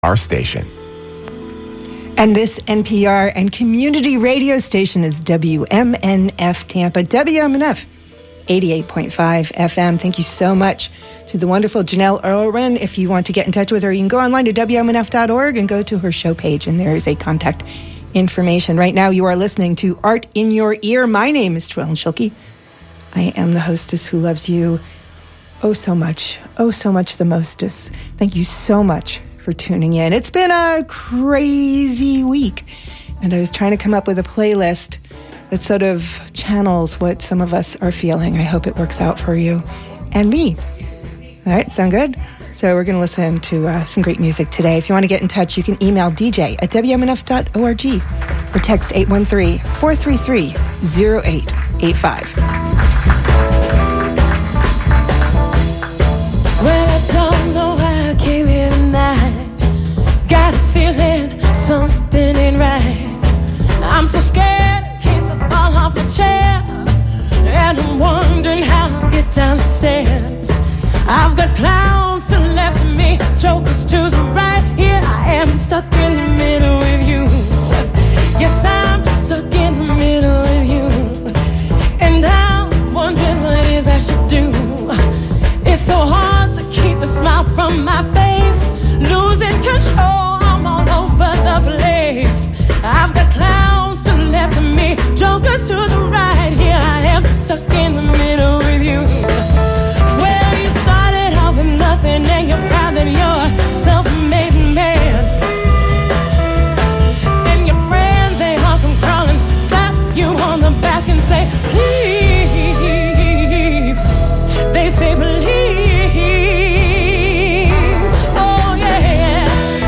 our station. And this NPR and community radio station is WMNF Tampa, WMNF 88.5 FM. Thank you so much to the wonderful Janelle Irwin. If you want to get in touch with her, you can go online to WMNF.org and go to her show page, and there is a contact information. Right now, you are listening to Art in Your Ear. My name is Twilyn Schilke. I am the hostess who loves you oh so much the mostest. Thank you so much for tuning in. It's been a crazy week, and I was trying to come up with a playlist that sort of channels what some of us are feeling. I hope it works out for you and me. All right, sound good? So we're going to listen to some great music today. If you want to get in touch, you can email dj@wmnf.org or text 813-433-0885. Well, I don't know why I came here tonight. Got a feeling something ain't right. I'm so scared in case I fall off my chair, and I'm wondering how I'll get down the stairs. I've got clowns to the left of me, jokers to the right. Here I am stuck in the middle with you. Yes, I'm stuck in the middle with you, and I'm wondering what it is I should do. It's so hard to keep the smile from my face, losing control, I'm all over the place. I've got clowns to the left of me, jokers to the right. Here I am stuck in the middle with you. Well, you started out with nothing, and you're proud that you're a self-made man. And your friends, they all come crawling, slap you on the back and say, please. They say, please. Oh, yeah.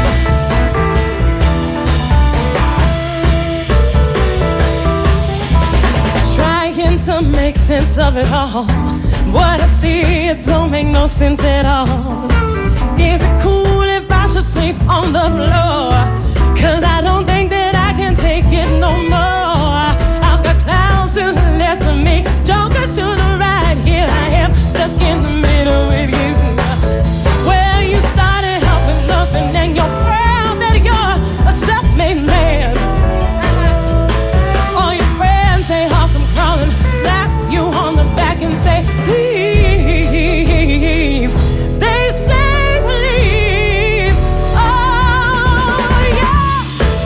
Trying to make sense of it all. What I see, it don't make no sense at all. Is it cool if I should sleep on the floor? 'Cause I don't think that I can take it no more. I've got clowns to the left of me, jokers to the right. Here I am, stuck in the middle with you. Well, you started out with nothing, and you're proud that you're a self-made man. All your friends, they all come crawling, slap you on the back and say, please. They say, please. Oh, yeah.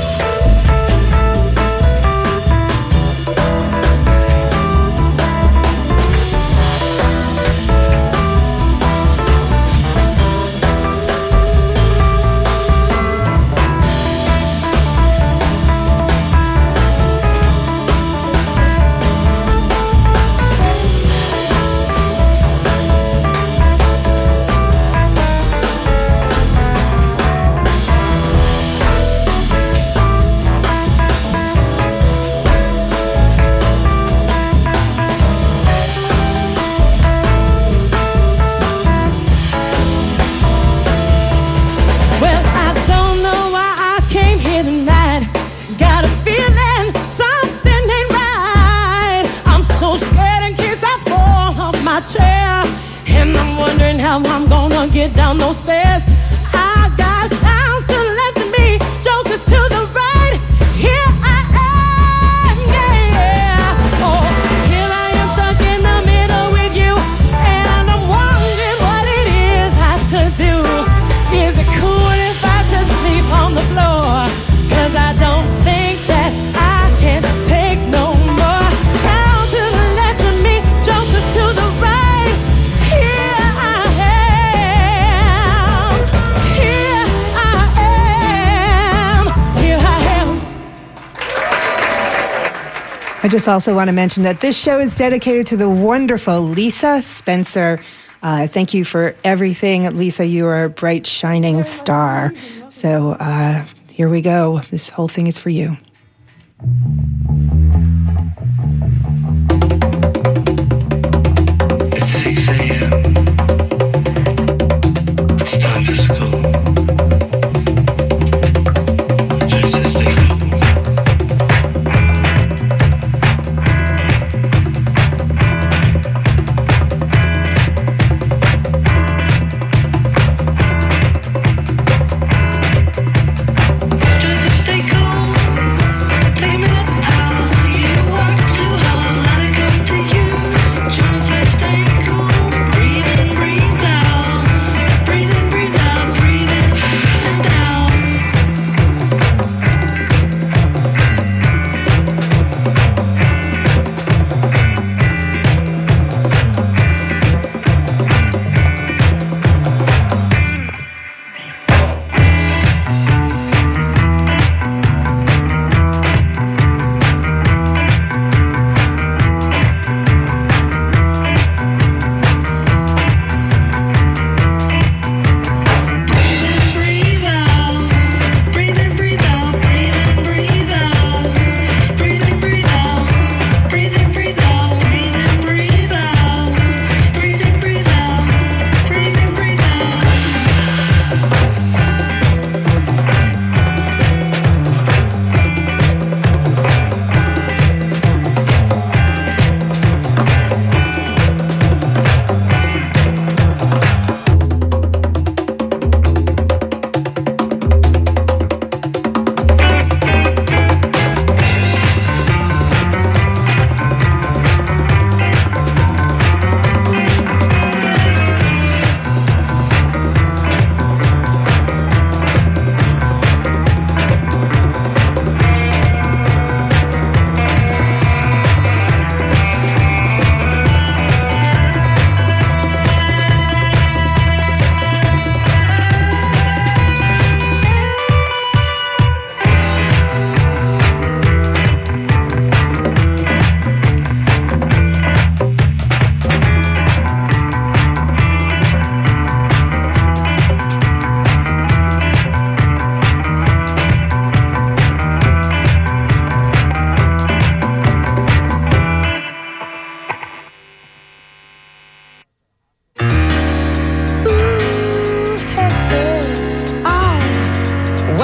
Well, I don't know why I came here tonight. Got a feeling something ain't right. I'm so scared in case I fall off my chair, and I'm wondering how I'm gonna get down those stairs. I got clowns to the left of me, jokers to the right. Here I am, yeah. Oh, here I am stuck in the middle with you, and I'm wondering what it is I should do. Is it cool if I should sleep on the floor? 'Cause I don't think that I can take no more. Clowns to the left of me, jokers to the right. Here I am. Here I am. Here I am. I just also want to mention that this show is dedicated to the wonderful Lisa Spencer. Thank you for everything. Lisa, you are a bright, shining star. So here we go. This whole thing is for you. It's 6 a.m. It's time for school. Just to stay cool.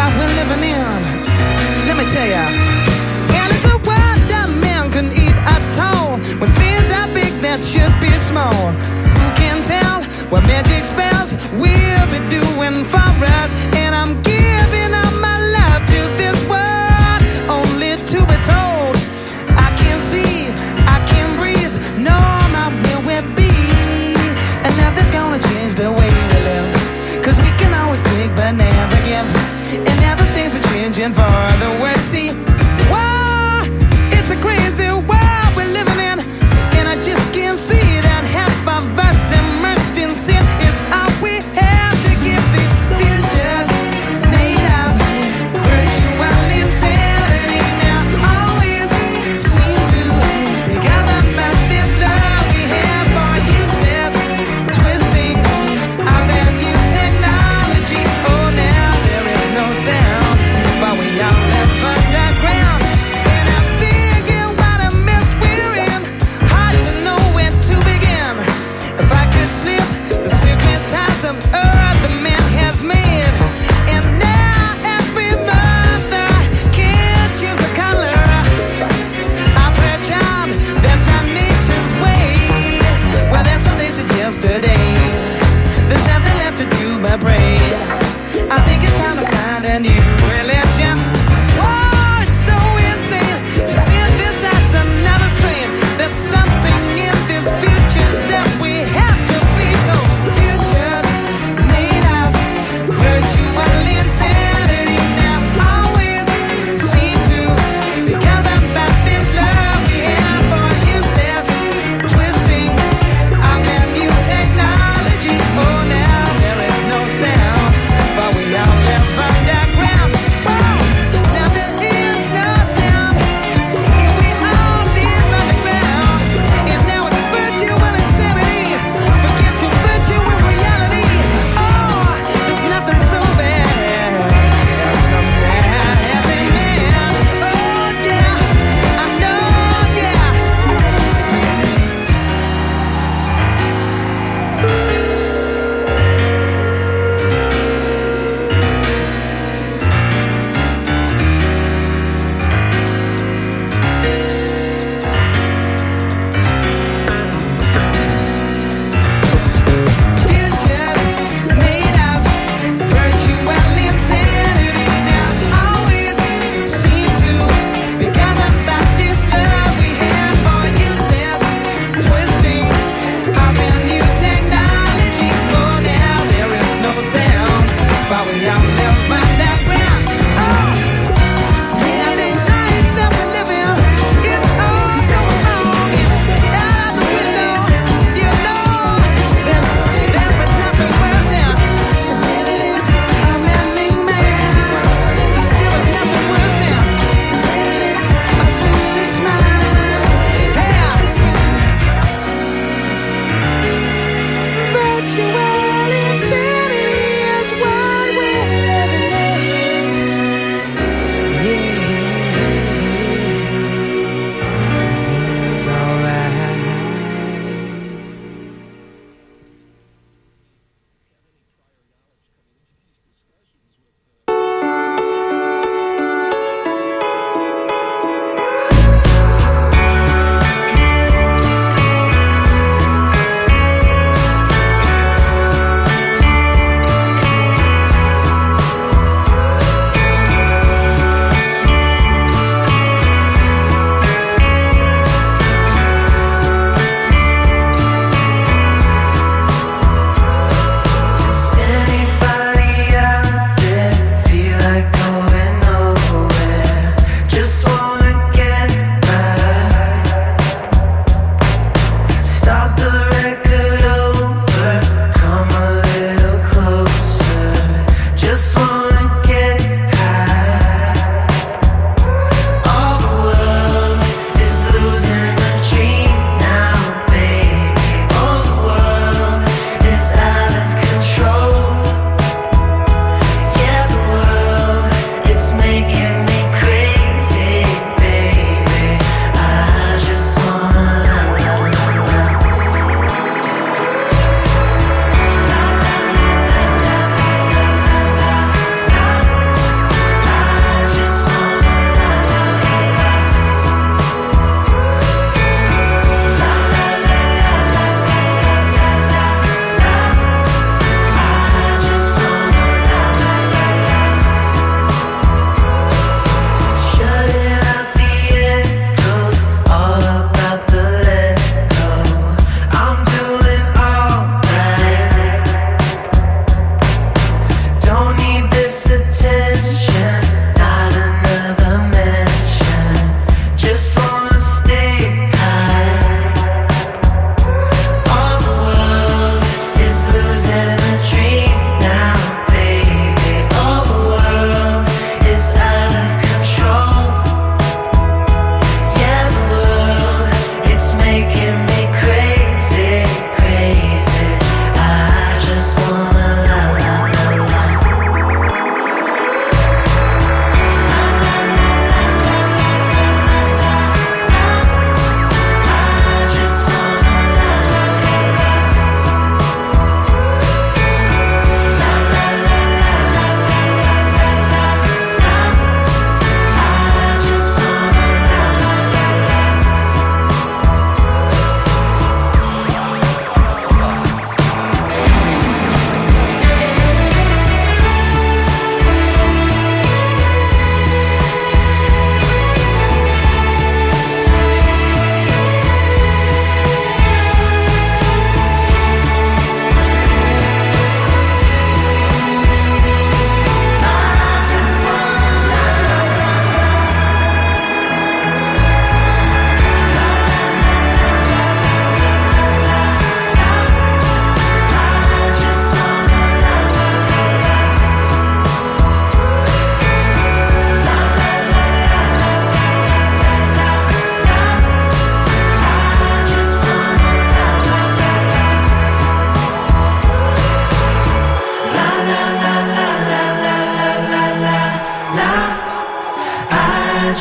what we're living in. Let me tell ya. And it's a world that man can eat at all. When things are big that should be small. Who can tell what magic spells we'll be doing for us? And I'm giving all my love to this world, only to be told I can't see, I can't breathe, no, my will will be. And nothing's gonna change the way we live, 'cause we can always take but never give. And now the things are changing for the worse. See, whoa, it's a crazy world we're living in. And I just can't see that half of us immersed in sin is all we have to give these futures made of virtual insanity. Now always seem to be governed by this love we have for useless twisting of that new technology. Oh, now there is no sound, but we are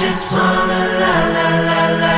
just wanna la la la la.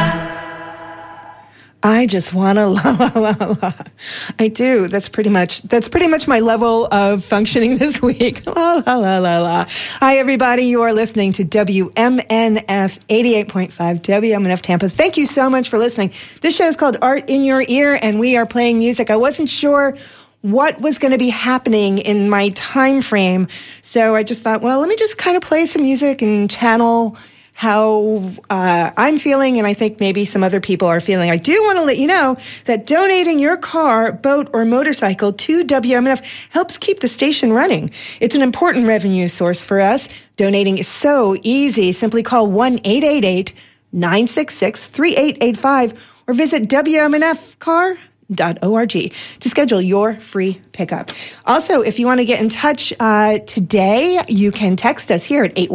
I just wanna la la la la. I do. That's pretty much my level of functioning this week. La la la la la. Hi everybody. You are listening to WMNF 88.5 WMNF Tampa. Thank you so much for listening. This show is called Art in Your Ear, and we are playing music. I wasn't sure what was going to be happening in my time frame, so I just thought, well, let me just kind of play some music and channel how I'm feeling, and I think maybe some other people are feeling. I do want to let you know that donating your car, boat, or motorcycle to WMNF helps keep the station running. It's an important revenue source for us. Donating is so easy. Simply call 1-888-966-3885 or visit WMNFcar.org to schedule your free pickup. Also, if you want to get in touch today, you can text us here at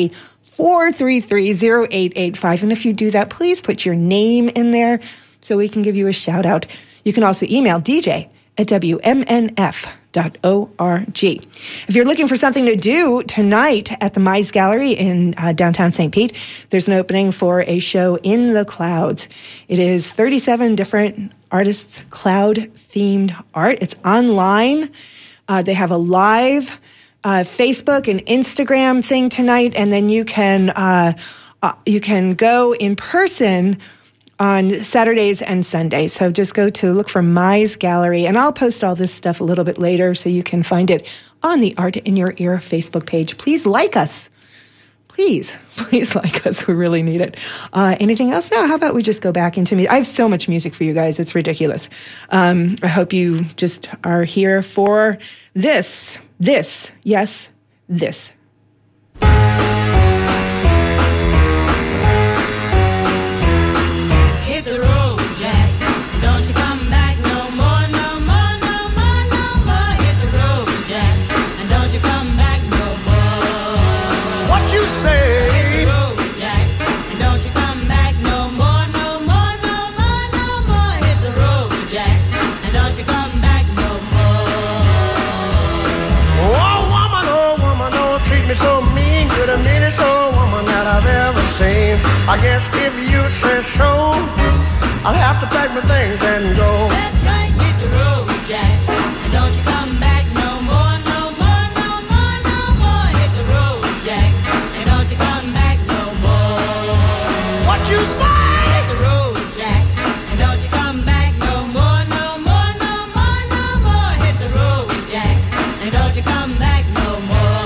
813-433-0885. And if you do that, please put your name in there so we can give you a shout out. You can also email dj@WMNF.org. If you're looking for something to do tonight at the Mize Gallery in downtown St. Pete, there's an opening for a show In the Clouds. It is 37 different artists' cloud-themed art. It's online. They have a live Facebook and Instagram thing tonight, and then you can go in person on Saturdays and Sundays. So just look for Mize Gallery, and I'll post all this stuff a little bit later so you can find it on the Art in Your Ear Facebook page. Please like us. Please like us. We really need it. Anything else? No, how about we just go back into music? I have so much music for you guys. It's ridiculous. I hope you just are here for this. Yes, this. Hit the road, Jack. Don't you come back no more, no more, no more, no more. Hit the road, Jack. And don't you come back no more. What you say? Hit the road, Jack. And don't you come back no more, no more, no more, no more. Hit the road, Jack. And don't you come back no more. Oh woman, don't treat me so mean. You're the meanest old woman that I've ever seen. I guess if you say so, I'll have to pack my things and go. That's right, hit the road, Jack. And don't you come back no more, no more, no more, no more. Hit the road, Jack. And don't you come back no more. What you say? Hit the road, Jack. And don't you come back no more, no more, no more, no more. Hit the road, Jack. And don't you come back no more.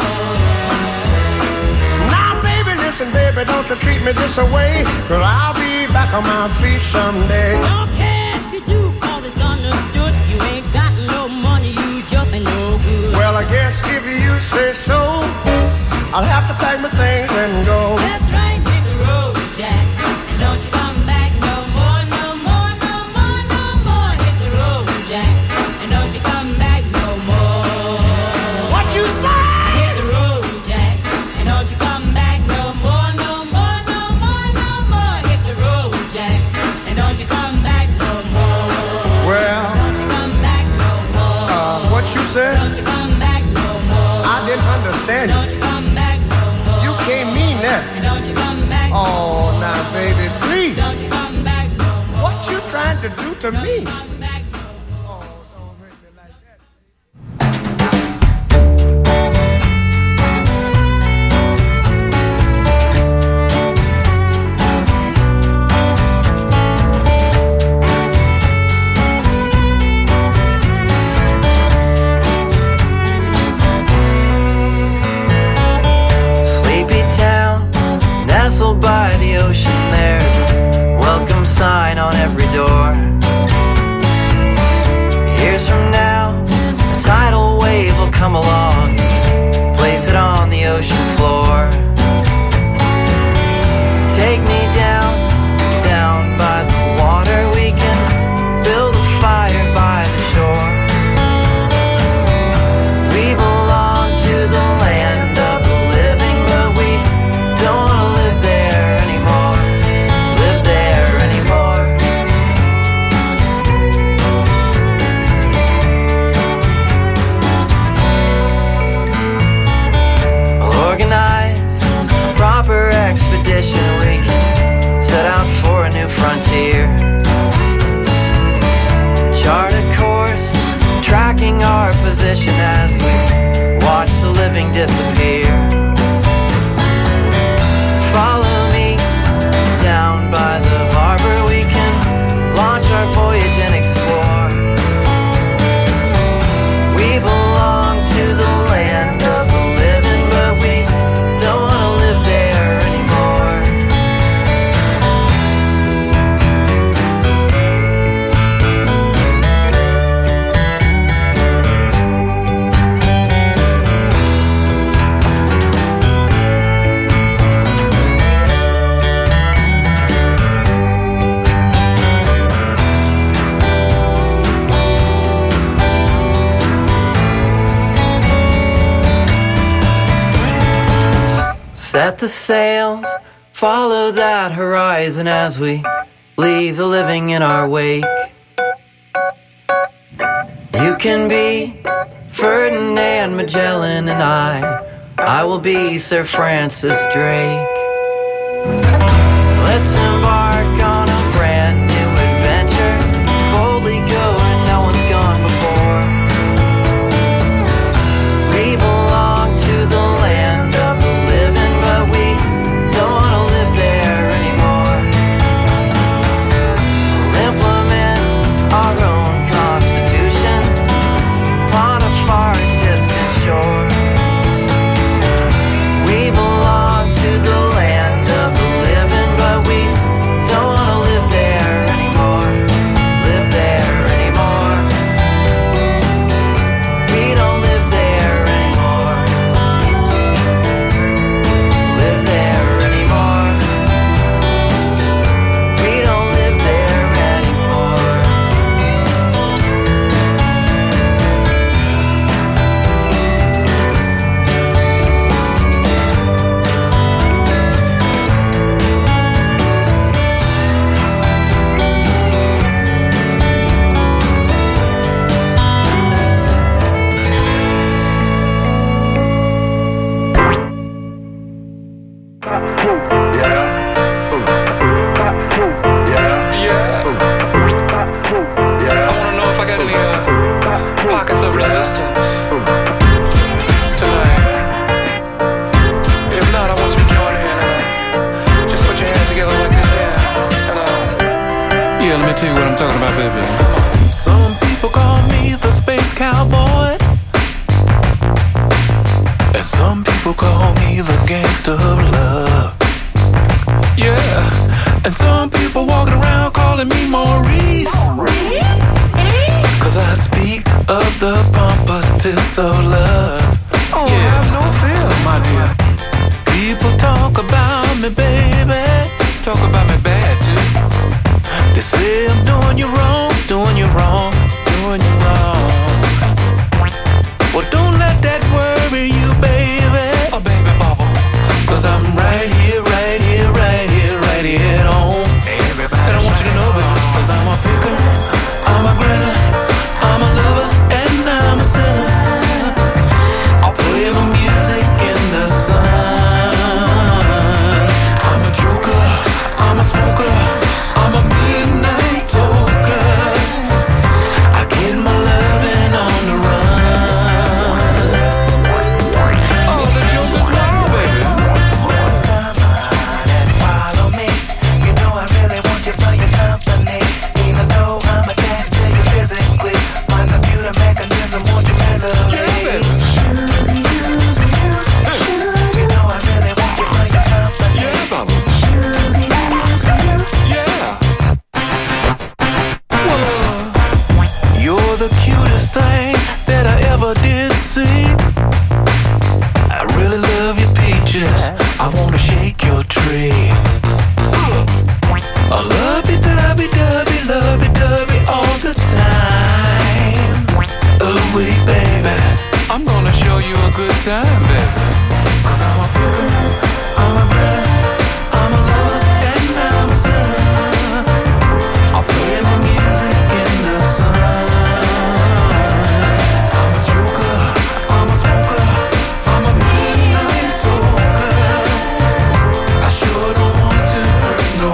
Now baby, listen baby, don't you treat me this away, 'cause I'll be back on my feet someday. Don't care if you do, 'cause it's understood. You ain't got no money, you just ain't no good. Well, I guess if you say so, I'll have to pack my things and go. That's right, hit the road, Jack. And don't you come back no more, no more, no more, no more. Hit the road, Jack. And don't you come back no more. What you say? Hit the road, Jack. And don't you come back no more, no more, no more, no more. Hit the road, Jack. And don't you come back no more. Well, Don't you come back no more. what you said? Don't you come back no more. I didn't understand Don't you. you come back no more. You can't mean that. And don't you come back no more. Oh, now baby, please. Don't you come back no more. What you trying to do to me? Come back no more. Oh, don't hurt me like that. Sleepy town, nestled by the ocean, there's a welcome sign on every door. taking our position as we watch the living disappear. Follow me down by the harbor, we can launch our voyage and explore. We belong to the land of the living, but we don't want to live there anymore. Set the sails, follow that horizon as we leave the living in our wake. You can be Ferdinand Magellan and I will be Sir Francis Drake. Let's embark on a brand new adventure, boldly go where no one's gone before. We belong to the land of the living, but we don't want to live there anymore. We'll implement our own constitution upon a far distant shore. We belong to the land of the living, but we don't want to live there anymore. Live there anymore. We don't live there anymore. Live there anymore. We don't live there anymore. I want to know if I got any pockets of resistance tonight. If not, I want you to join in and just put your hands together like this, yeah. And yeah, let me tell you what I'm talking about, baby. Some people call me the space cowboy, and some people call me the gangster of love. Yeah, and some people walking around calling me Maurice, 'cause I speak of the pompatus of love. Oh, yeah. Have no fear, my dear. People talk about me, baby. Talk about me bad, too. They say I'm doing you wrong, doing you wrong, doing you wrong. Well, don't let that worry you, baby. Oh, baby, bubble. 'Cause I'm right here, right here, right here, right here at home. And I want you to know it, 'cause I'm a picker, I'm a grinner, I'm a lover, and I'm a sinner. I'll play my music in the sun. I'm a joker, I'm a smoker, I'm a midnight toker. I get my loving on the run. Oh, the joker's wild, baby. Follow me, you know I really want you for your company. Even though I'm attached to you physically, my computer mechanism wants you mentally. Yeah, baby. You know I really want you for your company. Yeah, Bubba. Yeah. You're the cutest thing that I ever did see. I really love your peaches, I wanna shake your tree. I lovey-dovey all the time. Oh, wait, baby, I'm gonna show you a good time, baby. 'Cause I'm a picker, I'm a brother, I'm a lover, and I'm a sinner. I'll play my music in the sun. I'm a joker, I'm a smoker, I'm a midnight toker. I sure don't want to hurt no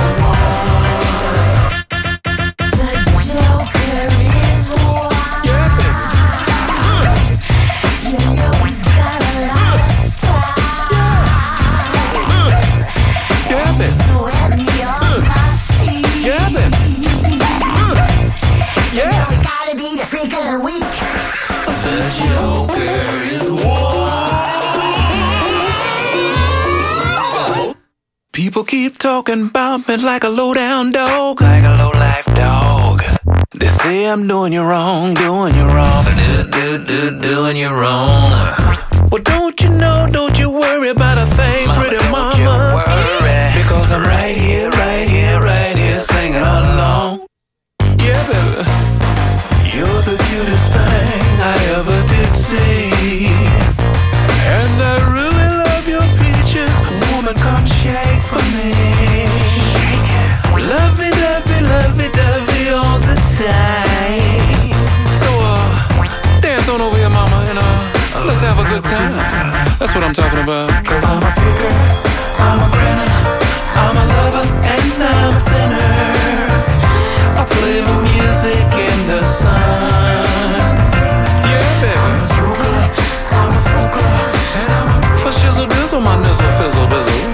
one. The joker is wild. Yeah, baby. People keep talking about me like a low-down dog, like a low-life dog. They say I'm doing you wrong, doing you wrong, doing you wrong. Well, don't you know, don't you worry about a thing, mama, pretty mama. Don't you worry. Because I'm right here, right here, right here, singing all along. Yeah, baby. You're the cutest thing I ever did see. And I really love your peaches. Woman, come shake for me. Shake it. Lovey-dovey all the time. So, dance on over here, mama, and let's have a good time. That's what I'm talking about. 'Cause I'm a picker, I'm a grinner, I'm a lover, and I'm a sinner. I play the music in the sun. Yeah, baby. I'm a smoker, I'm a smoker, and I'm a for shizzle dizzle, my nizzle fizzle bizzle.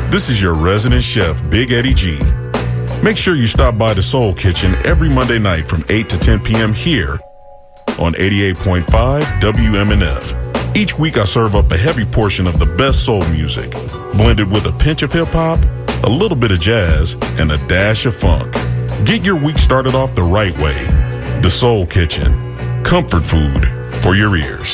This is your resident chef, Big Eddie G. Make sure you stop by the Soul Kitchen every Monday night from 8 to 10 p.m. here on 88.5 WMNF. Each week I serve up a heavy portion of the best soul music, blended with a pinch of hip-hop, a little bit of jazz, and a dash of funk. Get your week started off the right way. The Soul Kitchen. Comfort food for your ears.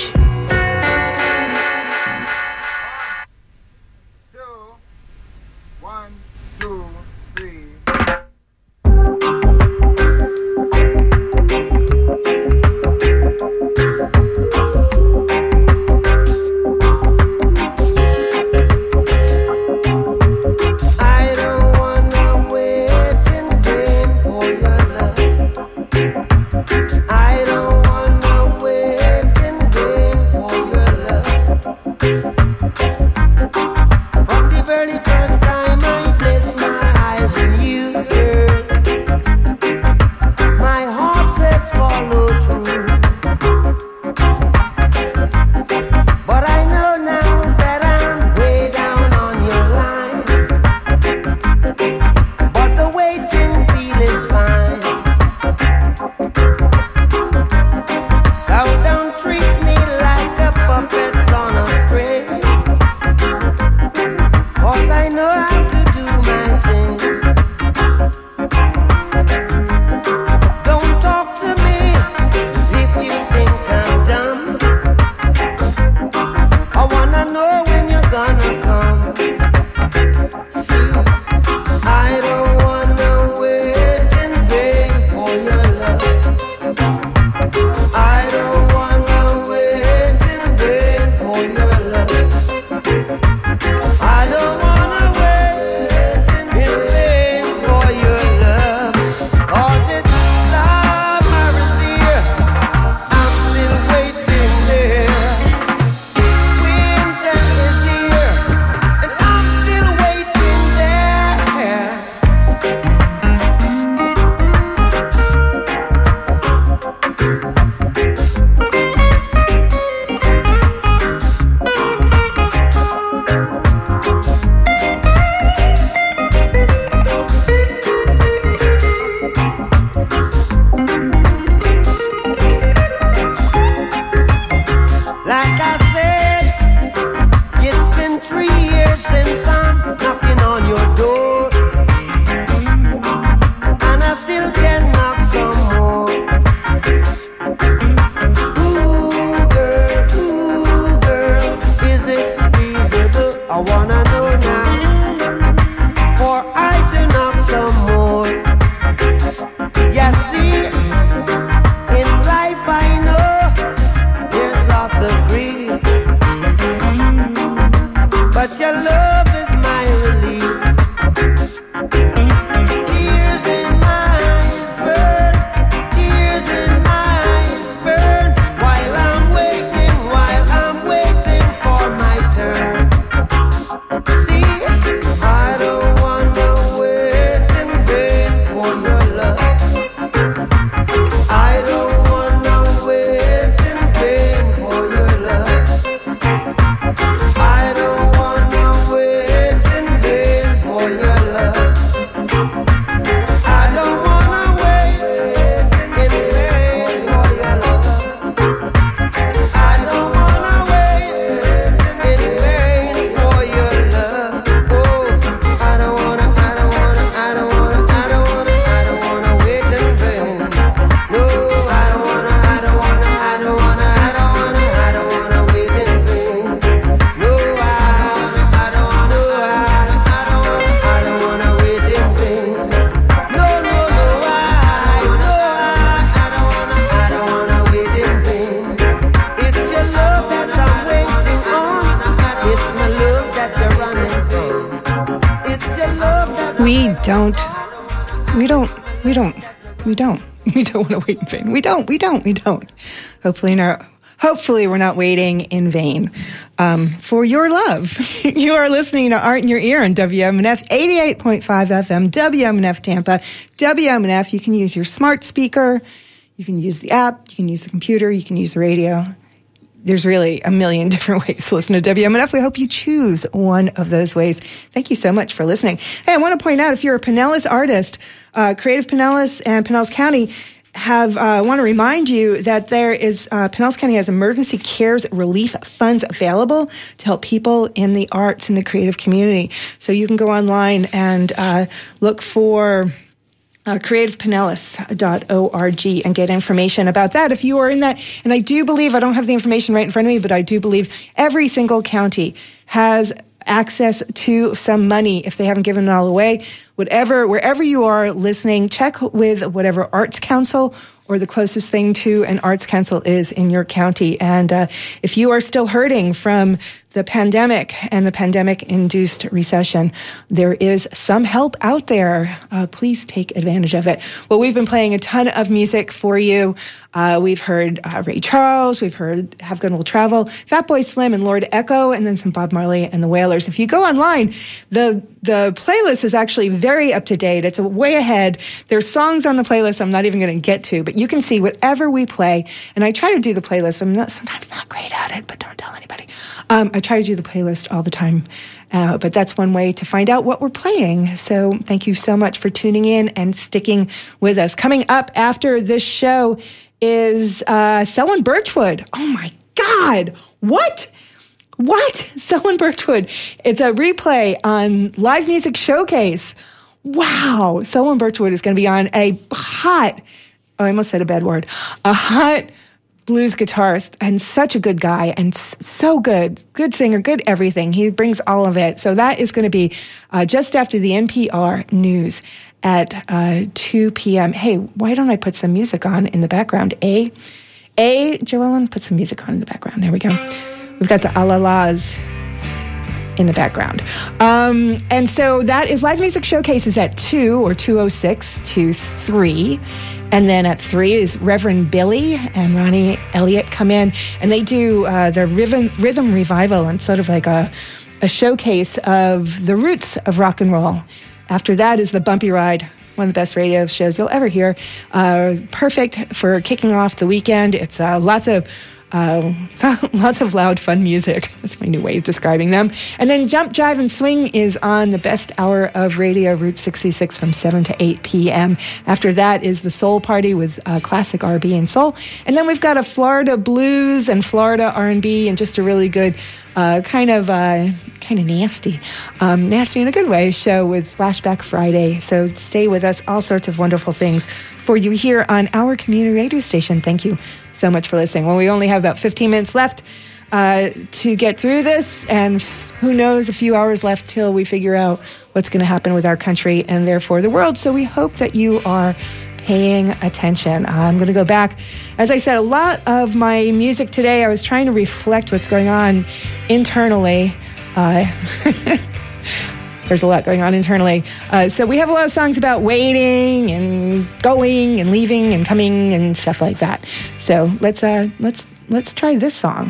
We don't want to wait in vain. We don't. Hopefully we're not waiting in vain for your love. You are listening to Art in Your Ear on WMNF 88.5 FM, WMNF Tampa. WMNF, you can use your smart speaker, you can use the app, you can use the computer, you can use the radio. there's really a million different ways to listen to WMNF. We hope you choose one of those ways. Thank you so much for listening. Hey, I want to point out, if you're a Pinellas artist, Creative Pinellas and Pinellas County want to remind you that there is, Pinellas County has emergency cares relief funds available to help people in the arts and the creative community. So you can go online and look for creativepinellas.org and get information about that if you are in that. And I do believe, I don't have the information right in front of me, but I do believe every single county has access to some money if they haven't given it all away. Wherever you are listening, check with whatever Arts Council or the closest thing to an Arts Council is in your county. And if you are still hurting from the pandemic and the pandemic-induced recession, there is some help out there. Please take advantage of it. Well, we've been playing a ton of music for you. We've heard Ray Charles. We've heard Have Gun Will Travel, Fatboy Slim and Lord Echo, and then some Bob Marley and the Wailers. If you go online, the playlist is actually very up to date. It's way ahead. There's songs on the playlist I'm not even going to get to, but you can see whatever we play. And I try to do the playlist. I'm sometimes not great at it, but don't tell anybody. I try to do the playlist all the time. But that's one way to find out what we're playing. So thank you so much for tuning in and sticking with us. Coming up after this show is Selwyn Birchwood. Oh my God. What? Selwyn Birchwood. It's a replay on Live Music Showcase. Wow. Selwyn Birchwood is going to be on a hot blues guitarist and such a good guy and so good singer, good everything. He brings all of it. So that is going to be just after the NPR news at 2 p.m. Hey, why don't I put some music on in the background? Joellen, put some music on in the background. There we go. We've got the Alalas in the background. And so that is Live Music Showcase is at 2 or 2:06 to 3. And then at 3 is Reverend Billy and Ronnie Elliott come in, and they do their rhythm revival and sort of like a showcase of the roots of rock and roll. After that is the Bumpy Ride, one of the best radio shows you'll ever hear. Perfect for kicking off the weekend. It's lots of loud, fun music. That's my new way of describing them. And then Jump, Jive, and Swing is on the best hour of radio, Route 66, from 7 to 8 p.m. After that is the Soul Party with classic R&B and soul. And then we've got a Florida blues and Florida R&B and just a really good kind of nasty in a good way show with Flashback Friday. So stay with us. All sorts of wonderful things for you here on our community radio station. Thank you so much for listening. Well, we only have about 15 minutes left to get through this, and who knows, a few hours left till we figure out what's going to happen with our country and therefore the world. So we hope that you are paying attention. I'm going to go back. As I said, a lot of my music today, I was trying to reflect what's going on internally. There's a lot going on internally. So we have a lot of songs about waiting and going and leaving and coming and stuff like that. So let's try this song.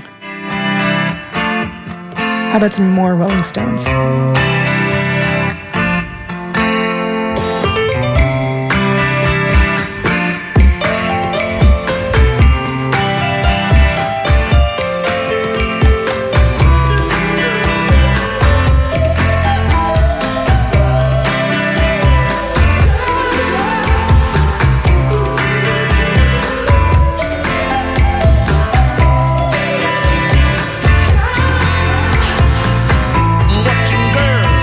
How about some more Rolling Stones? Watching girls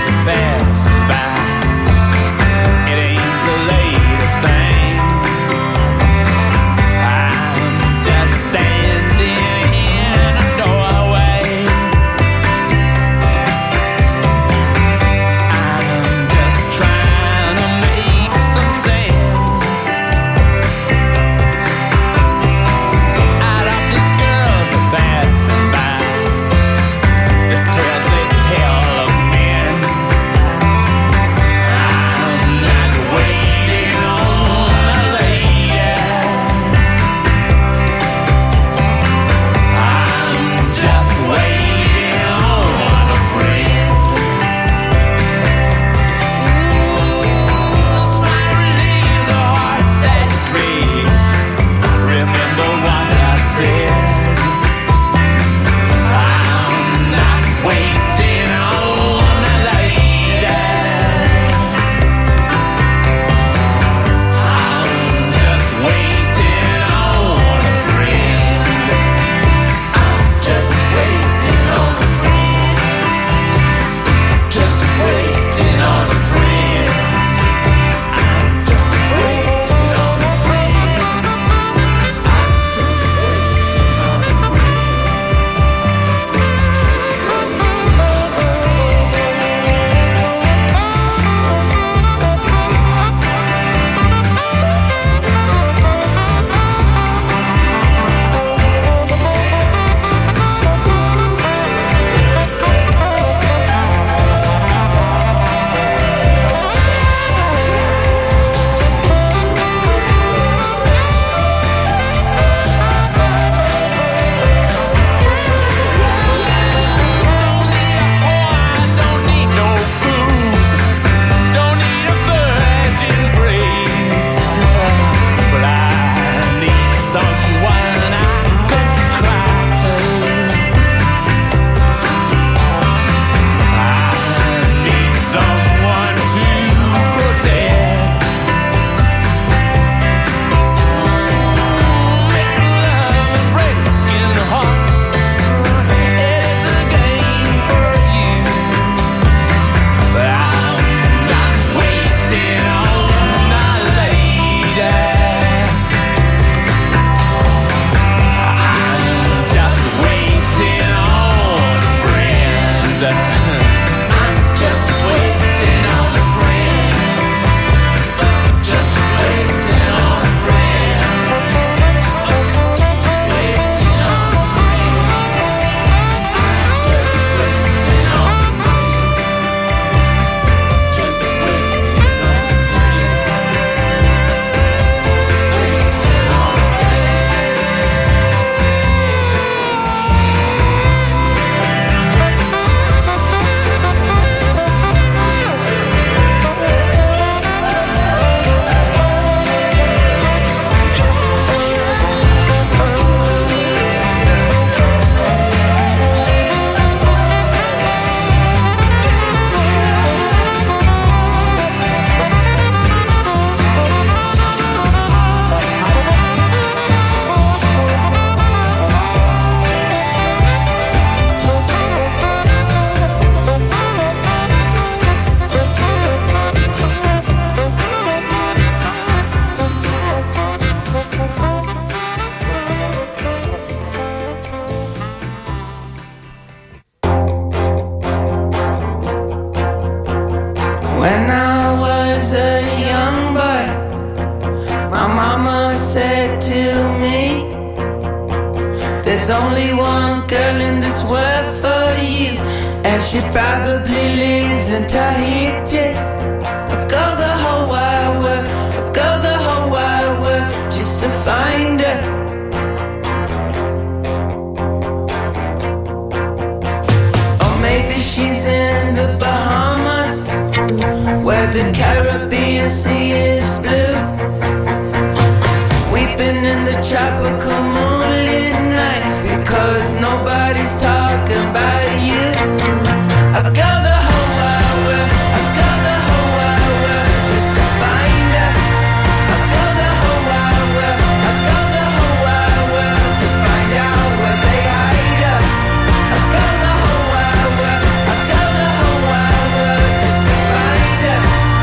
There's only one girl in this world for you, and she probably lives in Tahiti. I'll go the whole wide world, I'll go the whole wide world just to find her. Or maybe she's in the Bahamas, where the Caribbean Sea is blue. Weeping in the tropical moonlit night, because nobody's talking about you. I go the whole wide world, I go the whole wide world just to find her. I go the whole wide world, I go the whole wide world to find out where they hide her. I go the whole wide world, I go the whole wide world just to find her.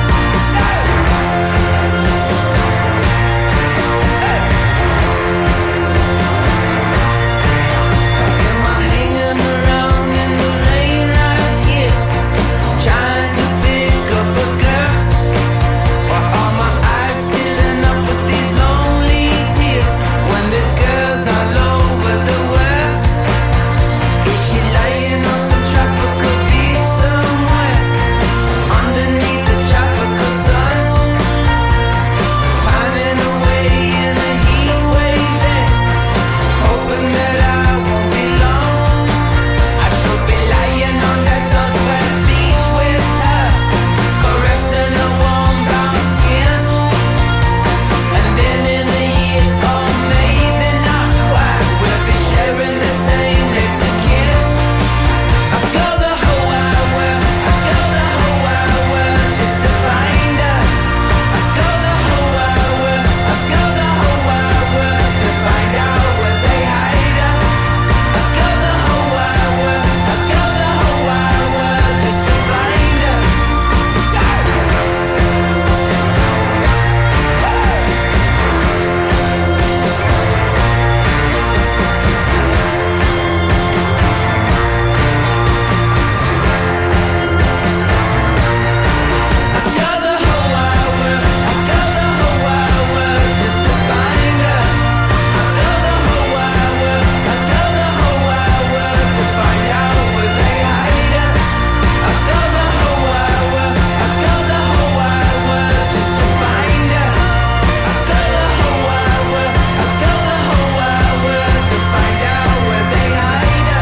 Am I hanging around in the rain right here, trying to pick up a girl? Or are my eyes filling up with these lonely tears when there's girls all over the world? Is she lying on some tropical beach somewhere, underneath the tropical sun, pining away in a heat wave there, hoping that I won't be long? I should be lying on that sun-swept beach with her, caressing her warm brown skin. And then in a year, or maybe not quite, we'll be sharing the same next of kin. I go the whole wide world, I go the whole wide world just to find her. I go the whole wide world, I go the whole wide world to find out where they hide her. I go the whole wide world, I go the whole wide world just to find her. I go the whole wide world, I go the whole wide world just to find her. I go the whole wide world, I go the whole wide world to find out where they hide her. I go the whole wide world, I go the whole wide world just to find her. I go the whole wide world, I go the whole wide world to find out where they hide her.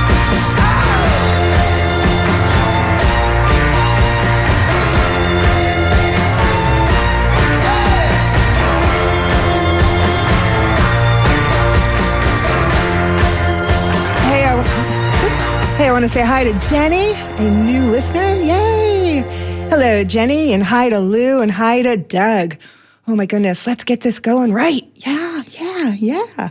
Hey, I want to say hi to Jenny, a new listener. Yay! Hello, Jenny, and hi to Lou, and hi to Doug. Oh my goodness, let's get this going right. Yeah.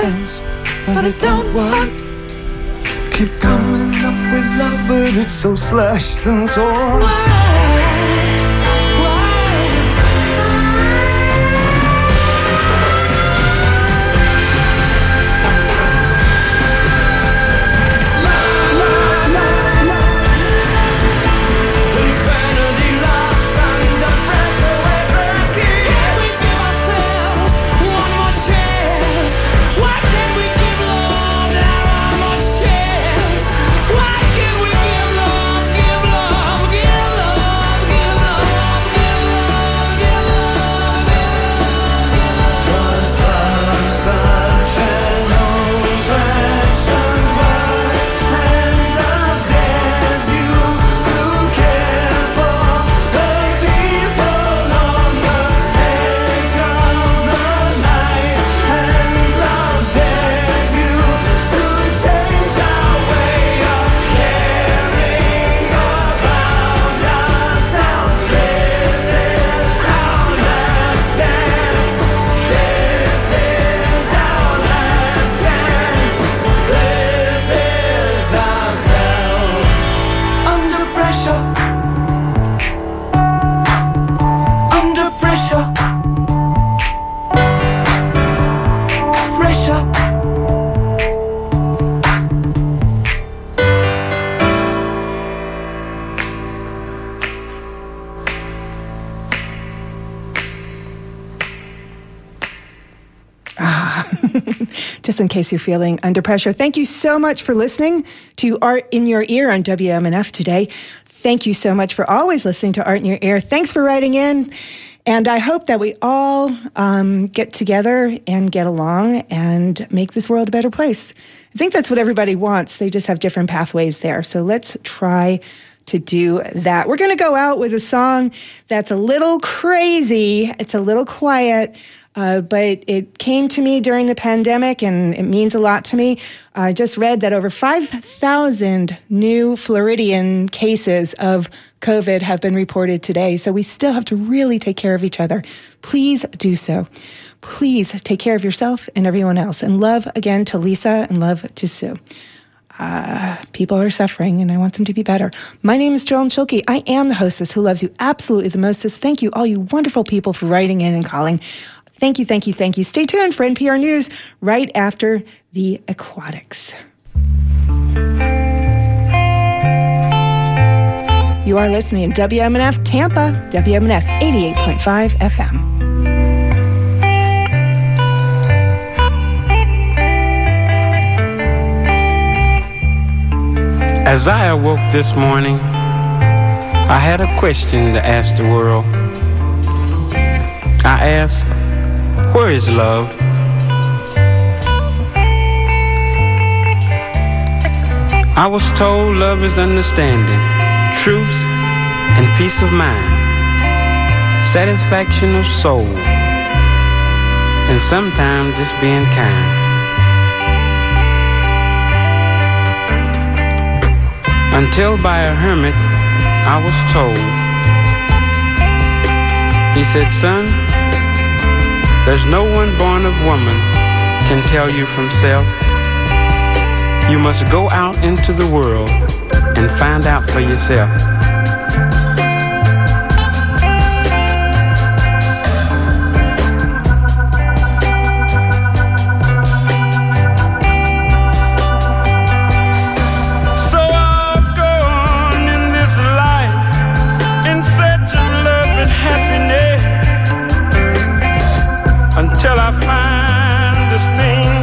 hands, but it don't work. Keep coming up with love, but it's so slashed and torn. Just in case you're feeling under pressure. Thank you so much for listening to Art in Your Ear on WMNF today. Thank you so much for always listening to Art in Your Ear. Thanks for writing in. And I hope that we all get together and get along and make this world a better place. I think that's what everybody wants. They just have different pathways there. So let's try to do that. We're going to go out with a song that's a little crazy. It's a little quiet. But it came to me during the pandemic, and it means a lot to me. I just read that over 5,000 new Floridian cases of COVID have been reported today. So we still have to really take care of each other. Please do so. Please take care of yourself and everyone else. And love again to Lisa and love to Sue. People are suffering, and I want them to be better. My name is Joan Schilke. I am the hostess who loves you absolutely the mostest. Thank you, all you wonderful people, for writing in and calling. Thank you, thank you, thank you. Stay tuned for NPR News right after the Aquatics. You are listening to WMNF Tampa, WMNF 88.5 FM. As I awoke this morning, I had a question to ask the world. I asked, where is love? I was told love is understanding, truth, and peace of mind, satisfaction of soul, and sometimes just being kind. Until by a hermit I was told, he said, son, there's no one born of woman can tell you from self. You must go out into the world and find out for yourself. So I'll go on in this life in search of love and happiness, until I find this thing